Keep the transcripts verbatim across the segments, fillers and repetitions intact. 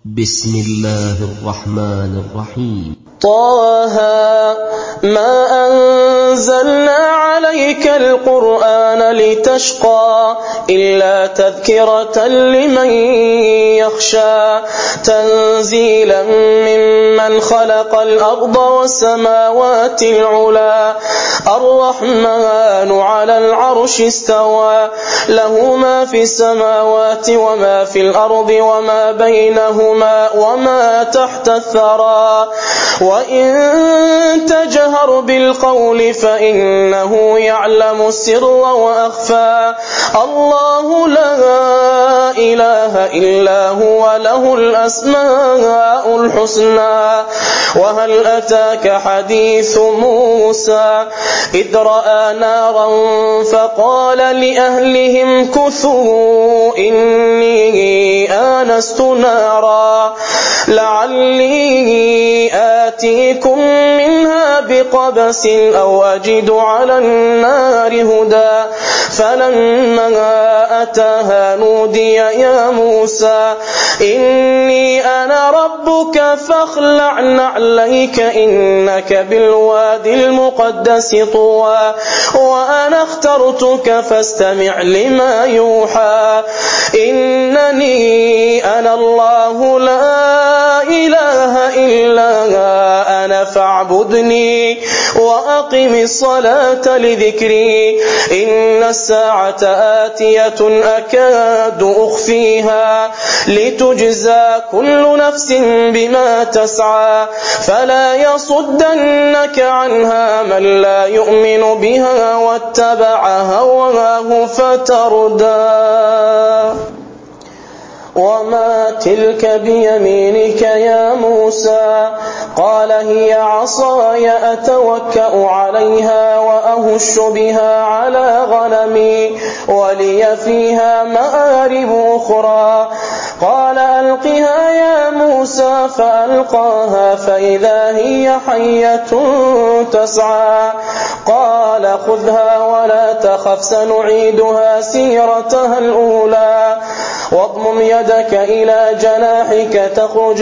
بسم الله الرحمن الرحيم. طه ما أنزلنا عليك القرآن لتشقى إلا تذكرة لمن يخشى تنزيلا ممن خلق الأرض والسماوات العلى الرحمن على العرش استوى له ما في السماوات وما في الأرض وما بينهما وما تحت الثرى وإن تجهر بالقول فإنه يعلم السر وأخفى الله لا إله إلا هو له الأسماء الحسنى وهل أتاك حديث موسى إذ رأى نارا فقال لأهلهم كثوا إني آنست نارا لعلي آتيكم منها بقبس أو أجد على النار هدى فلما أتاها نودي يا موسى إني أنا ربك فاخلع نعليك إنك بالوادي المقدس طوى وأنا اخترتك فاستمع لما يوحى إنني أنا الله لا إله إلا أنا فاعبدني وأقم الصلاة لذكري إن الساعة آتية أكاد أخفيها لتجزى كل نفس بما تسعى فلا يصدنك عنها من لا يؤمن بها واتبع هواه فتردى وما تلك بيمينك يا موسى قال هي عصاي أتوكأ عليها وأهش بها على غنمي ولي فيها مآرب أخرى قال ألقها يا موسى فألقاها فإذا هي حية تسعى قال خذها ولا تخف سنعيدها سيرتها الأولى واضمم يدك إلى جناحك تخرج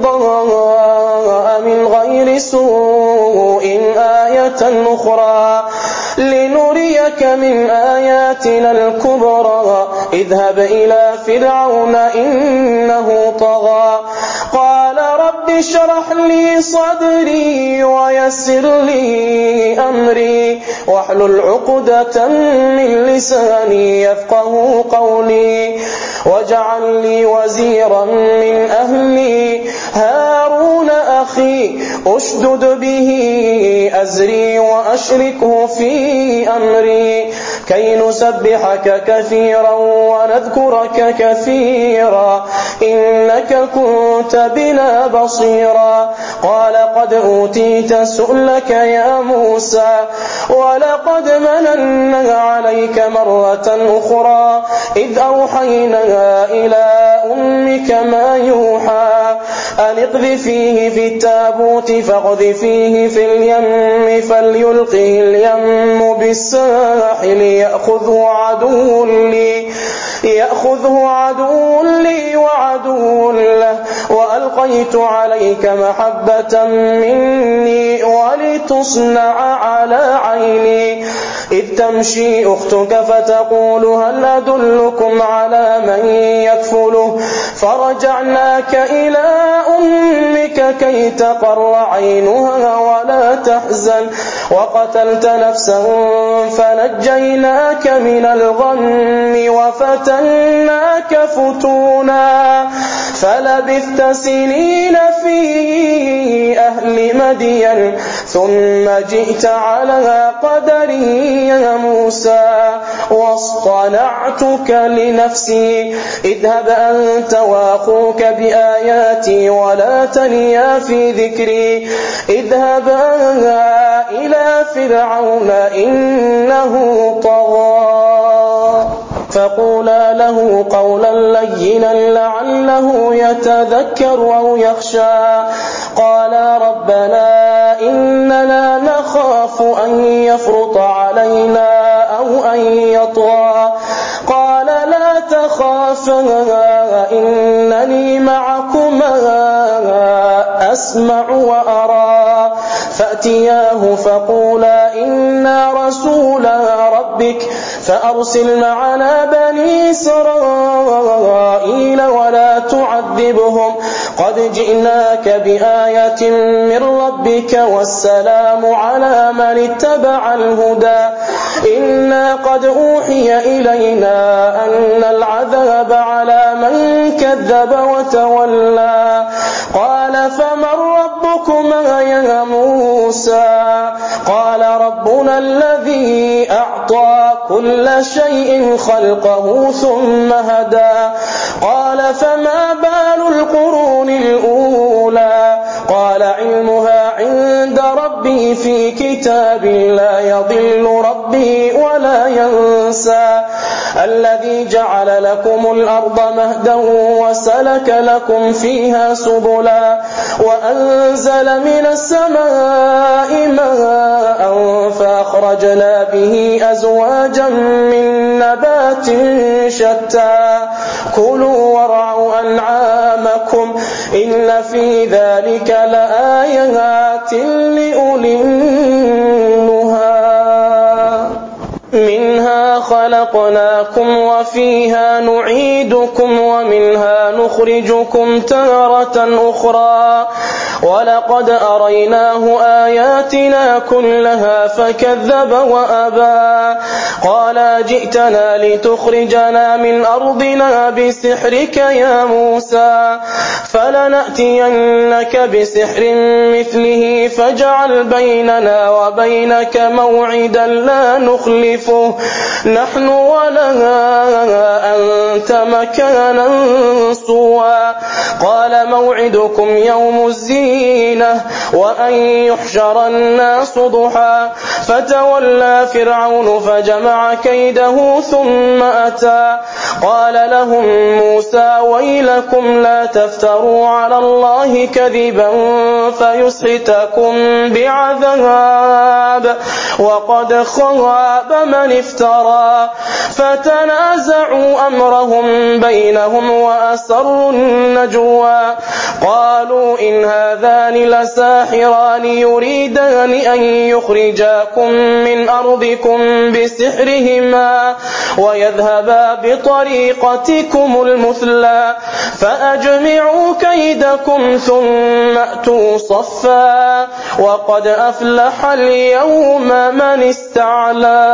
بيضاء من غير سوء آية أخرى لنريك من آياتنا الكبرى اذهب إلى فرعون إنه طغى قال رب اشرح لي صدري ويسر لي أمري واحلل عقدة من لساني يفقه قولي واجعل لي وزيرا من أهلي هارون أخي أشدد به أزري وأشركه في أمري كي نسبحك كثيرا ونذكرك كثيرا إنك كنت بنا بصيرا قال قد أوتيت سؤلك يا موسى ولقد مننا عليك مرة أخرى إذ أوحينا إلى أمك ما يوحى أن اقذفيه في التابوت فاقذفيه في اليم فليلقه اليم بالساحل يأخذه عدو لي يأخذه عدو لي وعدو له وألقيت عليك محبة مني ولتصنع على عيني إذ تمشي أختك فتقول هل أدلكم على من يكفله فرجعناك إلى أمك كي تقر عينها ولا تحزن وقتلت نفسا فنجيناك من الغم وفتناك فتونا فلبثت سنين في أهل مدين ثم جئت على قدري يا موسى واصطنعتك لنفسي اذهب أنت وأخوك بآياتي ولا تنيا في ذكري اذهبا إلى فرعون إنه طغى فقولا له قولا لينا لعله يتذكر أو يخشى قالا ربنا إننا نخاف أن يفرط علينا أو أن يطغى قال لا تخافا إنني معكما معكما أسمع وأرى فأتياه فقولا إنا رسولا ربك فأرسل معنا بني إسرائيل ولا تعذبهم قد جئناك بآية من ربك والسلام على من اتبع الهدى إنا قد أوحي إلينا أن العذاب على من كذب وتولى قال فمن ربكما يا موسى قال ربنا الذي أعطى كل شيء خلقه ثم هدى قال فما بال القرون الأولى قال علمها عند ربي في كتاب لا يضل ربي ولا ينسى الذي جعل لكم الأرض مهدا وسلك لكم فيها سبلا وأنزل من السماء ماء فأخرجنا به أزواجا من نبات شتى كلوا وارعوا أنعامكم إن في ذلك لآيات لأولي النهى منها خلقناكم وفيها نعيدكم ومنها نخرجكم تارة أخرى ولقد أريناه آياتنا كلها فكذب وأبى قال جئتنا لتخرجنا من أرضنا بسحرك يا موسى فلنأتينك بسحر مثله فاجعل بيننا وبينك موعدا لا نخلفه نحن ولا أنت مكانا سوى قال موعدكم يوم الزينة وأن يحشر الناس ضحى فتولى فرعون فجمع كيده ثم أتى قال لهم موسى ويلكم لا تفتروا على الله كذبا فيسحتكم بعذاب وقد خاب من افترى فتنازعوا أمرهم بينهم وأسروا النجوى قالوا إن هذان لساحران يريدان أن يخرجاكم من أرضكم بسحرهما ويذهبا بطريقتكم المثلى فأجمعوا كيدكم ثم أتوا صفا وقد أفلح اليوم من استعلى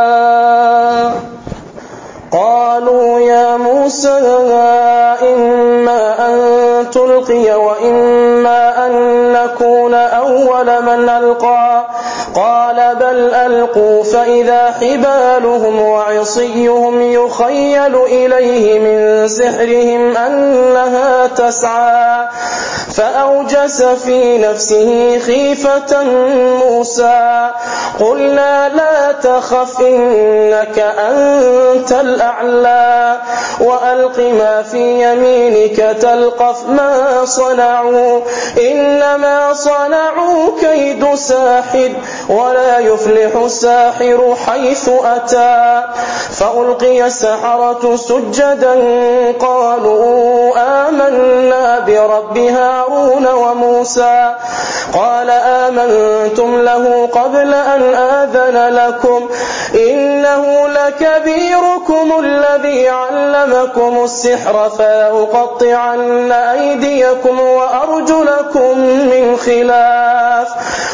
قالوا يا موسى إما أن تلقي وإما أن نكون أول من ألقى قال بل ألقوا فإذا حبالهم وعصيهم يخيل إليه من سحرهم أنها تسعى فأوجس في نفسه خيفة موسى قلنا لا تخف إنك أنت الأعلى وألق ما في يمينك تلقف ما صنعوا إنما صنعوا كيد ساحر ولا يفلح الساحر حيث أتى فألقي السحرة سجدا قالوا آمنا برب هارون وموسى قال آمنتم له قبل أن آذن لكم إنه لكبيركم الذي علمكم السحر فلأقطعن أيديكم وأرجلكم من خلاف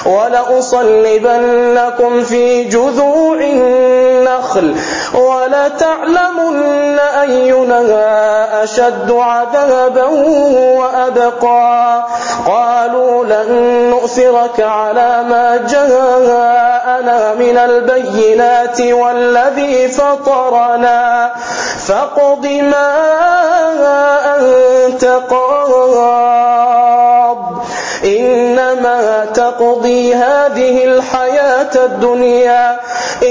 ولأصلبنكم في جذوع النخل ولتعلمن أينا أشد عذابا وأبقى قالوا لن نؤثرك على ما جاءنا من البينات والذي فطرنا فاقض ما أنت قاض إنما تقضي هذه الحياة الدنيا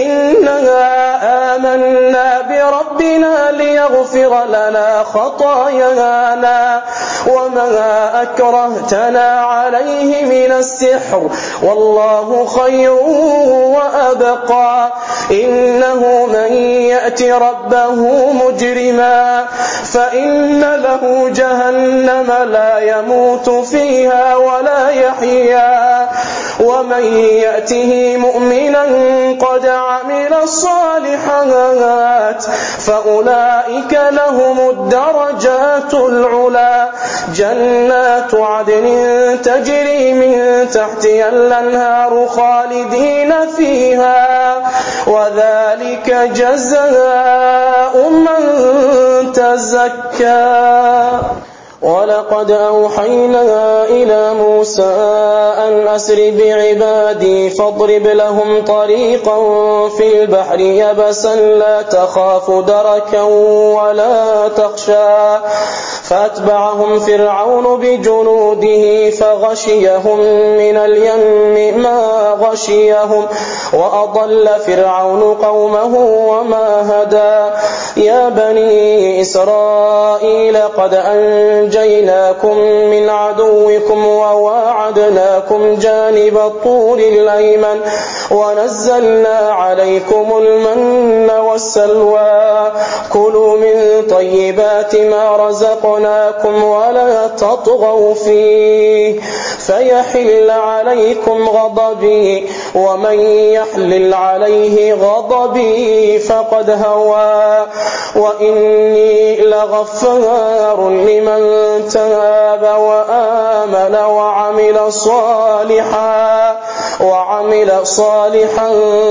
إننا آمنا بربنا ليغفر لنا خطايانا وما أكرهتنا عليه من السحر والله خير وأبقى إنه من يأت ربه مجرما فإن له جهنم لا يموت فيها ولا يحيا ومن يأته مؤمنا قد عمل الصالحات فأولئك لهم الدرجات العلى جنات عدن تجري من تحتها الأنهار خالدين فيها وذلك جزاء من تزكى ولقد أوحينا إلى موسى أن أسر بعبادي فاضرب لهم طريقا في البحر يبسا لا تخاف دركا ولا تخشى فأتبعهم فرعون بجنوده فغشيهم من اليم ما غشيهم وأضل فرعون قومه وما هدى يا بني إسرائيل قد أنجيناكم من عدوكم وواعدناكم جانب الطور الأيمن ونزلنا عليكم المن والسلوى كلوا من طيبات ما رزقناكم ولا تطغوا فيه فيحل عليكم غضبي ومن يحلل عليه غضبي فقد هوى وإني لغفار لمن تاب وآمن وعمل صالحا وعمل صالحا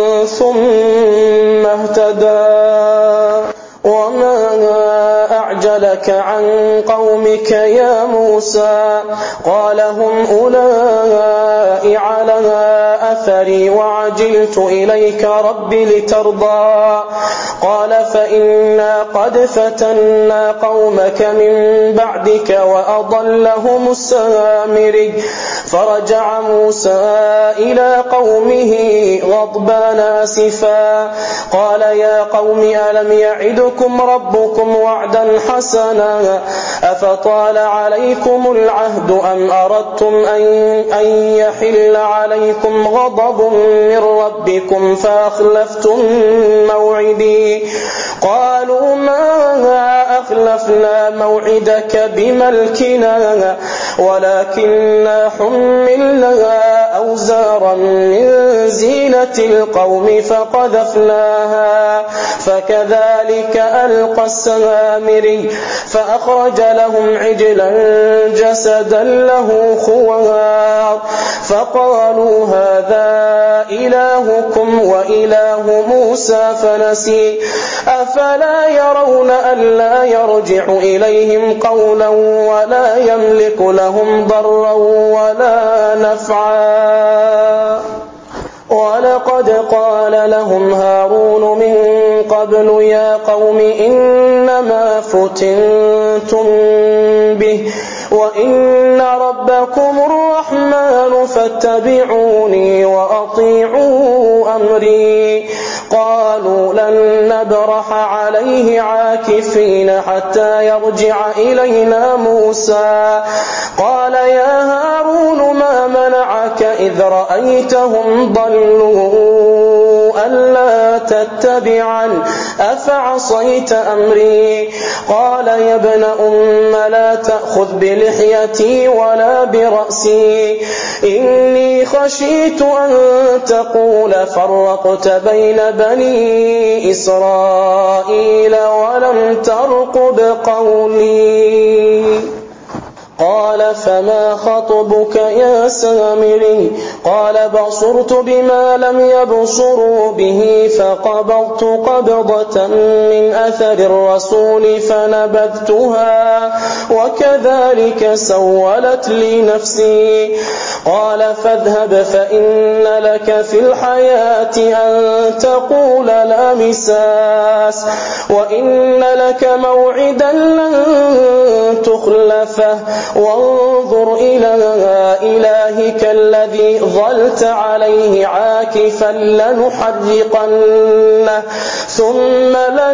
ثم اهتدى وما أعجلك عن قومك يا موسى قال هم أولئك على أثري وعجلت إليك رب لترضى قال فإنا قد فتنا قومك من بعدك وأضلهم السامري فرجع موسى إلى قومه غضبان آسفا قال يا قوم ألم يعدكم ربكم وعدا حسنا أفطال عليكم العهد أم أردتم أن يحل عليكم غضب من ربكم فأخلفتم موعدي قالوا ما أخلفنا موعدك بملكنا ولكننا حملنا أوزارا من زينة القوم فقذفناها فكذلك ألقى السامري فأخرج لهم عجلا جسدا له خوار فقالوا هذا إلهكم وإله موسى فنسي أفلا يرون ألا يرجع إليهم قولا ولا يملك لهم ضرا ولا نفعا ولقد قال لهم هارون من قبل يا قوم إنما فتنتم به وإن ربكم الرحمن فاتبعوني وأطيعوا أمري قالوا لن نبرح عليه عاكفين حتى يرجع إلينا موسى قال يا هارون ما منعك إذ رأيتهم ضلوا ألا تتبعن أفعصيت أمري قال يا ابن أم لا تأخذ بلحيتي ولا برأسي إني خشيت أن تقول فرقت بين بني إسرائيل ولم ترقب قولي قال فما خطبك يا سامري قال بصرت بما لم يبصروا به فقبضت قبضة من أثر الرسول فنبذتها وكذلك سولت لي نفسي قال فاذهب فإن لك في الحياة أن تقول لا مساس وإن لك موعدا لن تخلفه وانظر إلى إلهك الذي ظلت عليه عاكفا لنحرقنه ثم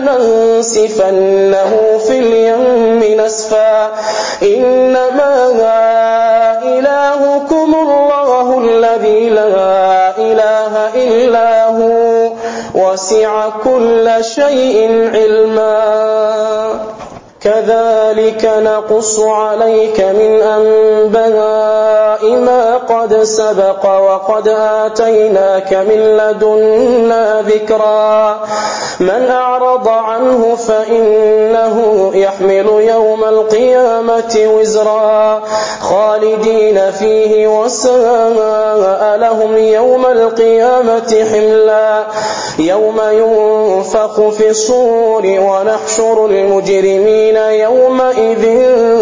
لننسفنه في اليم نسفا إنما إلهكم الله الذي لا إله إلا هو وسع كل شيء علما كذلك نقص عليك من أنباء ما قد سبق وقد آتيناك من لدنا ذكرا من أعرض عنه فإنه يحمل يوم القيامة وزرا خالدين فيه وساء لهم يوم القيامة حملا يوم ينفخ في الصور ونحشر المجرمين يومئذ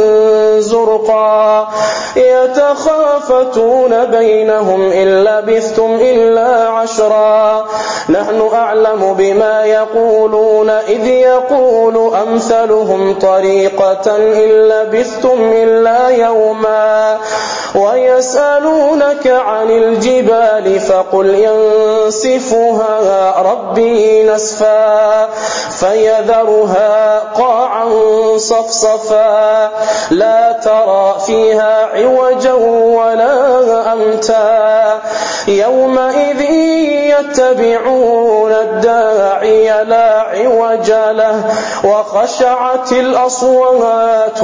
زرقا يتخافتون بينهم إن لبثتم إلا عشرا نحن أعلم بما يقولون إذ يقول أمثلهم طريقة إن لبثتم إلا يوما ويسألونك عن الجبال فقل ينسفها ربي نسفا فيذرها قاعا صفصفا لا ترى فيها عوجا ولا أمتا يومئذ يتبعون الداعي لا عوج له وخشعت الأصوات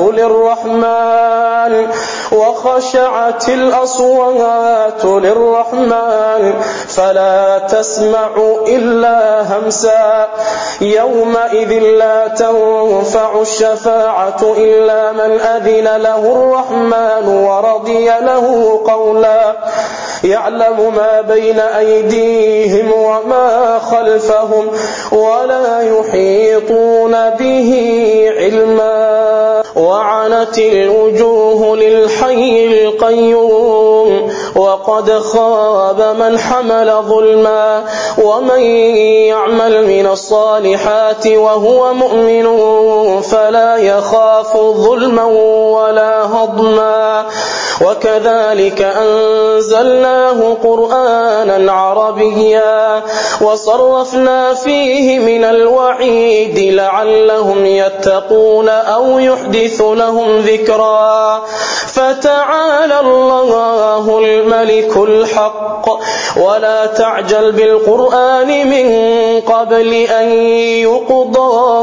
للرحمن وخشعت الأصوات للرحمن فلا تسمع إلا همسا يومئذ لا تنفع الشفاعة إلا من أذن له الرحمن ورضي له قولا يعلم ما بين أيديهم وما خلفهم ولا يحيطون به علما وعنت الوجوه للحي القيوم وقد خاب من حمل ظلما ومن يعمل من الصالحات وهو مؤمن فلا يخاف ظلما ولا هضما وكذلك أنزلناه قرآنا عربيا وصرفنا فيه من الوعيد لعلهم يتقون أو يحدث لهم ذكرا فتعالى الله الملك الحق ولا تعجل بالقرآن من قبل أن يقضى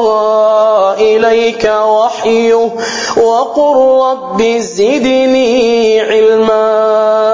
إليك وحيه وقل رب زدني علما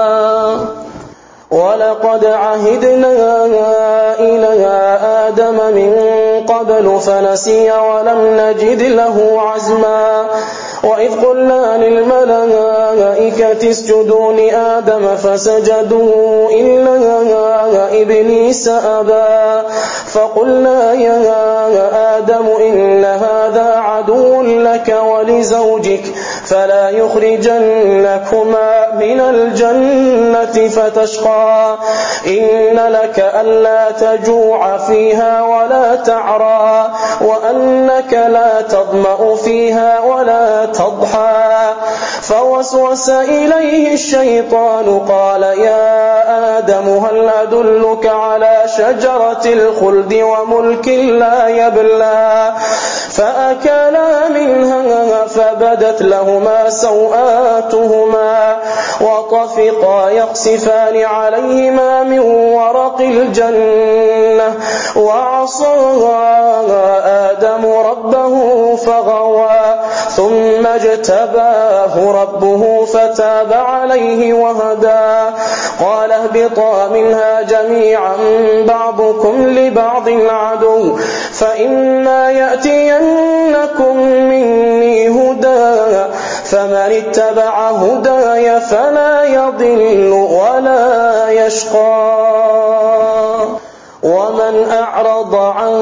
ولقد عهدنا إلى آدم من قبل فنسي ولم نجد له عزما وإذ قلنا للملائكة اسجدوا لآدم فسجدوا إلا إبليس أبى فقلنا يا آدم إن هذا عدو لك ولزوجك فلا يخرجنكما من الجنة فتشقى إن لك ألا تجوع فيها ولا تعرى وأنك لا تظمأ فيها ولا تضحى فوسوس إليه الشيطان قال يا آدم هل أدلك على شجرة الخلد وملك لا يبلى فأكلا منها فبدت لهما سوآتهما وطفقا يخصفان عليهما من ورق الجنة وعصى آدم ربه فغوى ثم اجتباه ربه فتاب عليه وهدى قال اهبطا منها جميعا بعضكم لبعض عدو فإما يأتينكم مني هدى فمن اتبع هداي فلا يضل ولا يشقى ومن أعرض عن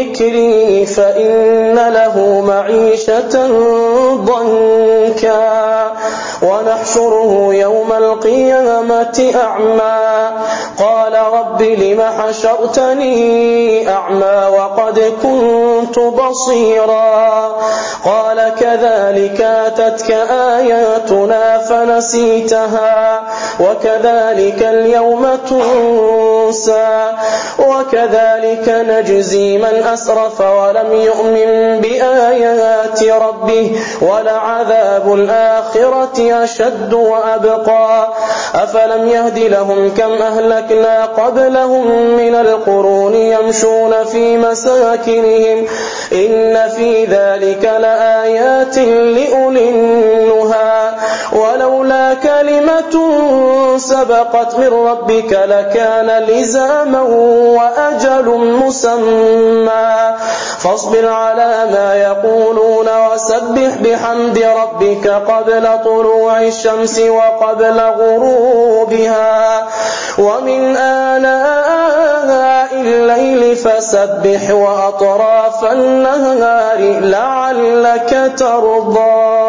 ذكري فإن له معيشة ضنكا عميا ونحشره يوم القيامة أعمى قال رب لم حشرتني أعمى وقد كنت بصيرا قال كذلك أتتك آياتنا فنسيتها وكذلك اليوم تنسى وكذلك نجزي من أسرف ولم يؤمن بآيات ربه ولعذاب الآخرة أشد وأبقى أفلم يهد لهم كم أهلكنا قبلهم من القرون يمشون في مساكنهم إن في ذلك لآيات لأولي النهى ولولا كلمة سبقت من ربك لكان لزاما وأجل مسمى فاصبر على ما يقولون وسبح بحمد ربك قبل طلوع الشمس وقبل غروبها ومن آناء الليل فسبح وأطراف النهار لعلك ترضى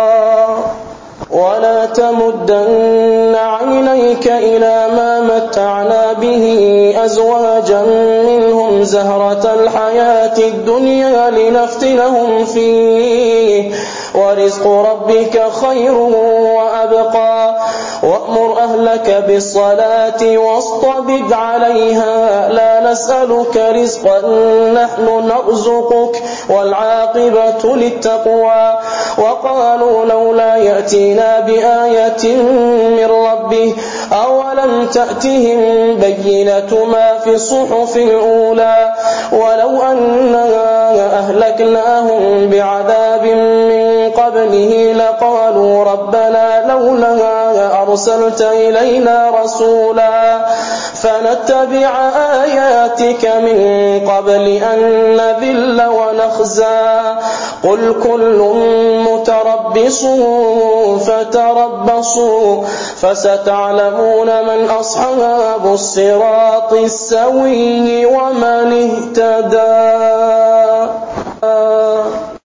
ولا تمدن عينيك إلى ما متعنا به أزواجا منهم زهرة الحياة الدنيا لنفتنهم فيه ورزق ربك خير وأبقى وأمر أهلك بالصلاة واصطبر عليها لا نسألك رزقا نحن نرزقك والعاقبة للتقوى وقالوا لولا يأتينا بآية من ربه أولم تأتهم بينة ما في الصحف الأولى ولو أننا أهلكناهم بعذاب من قبله لقالوا ربنا لولا أرسلت إلينا رسولا فنتبع آياتك من قبل أن نذل ونخزى قل كل متربص فتربصوا فستعلمون من أصحاب الصراط السوي ومن اهتدى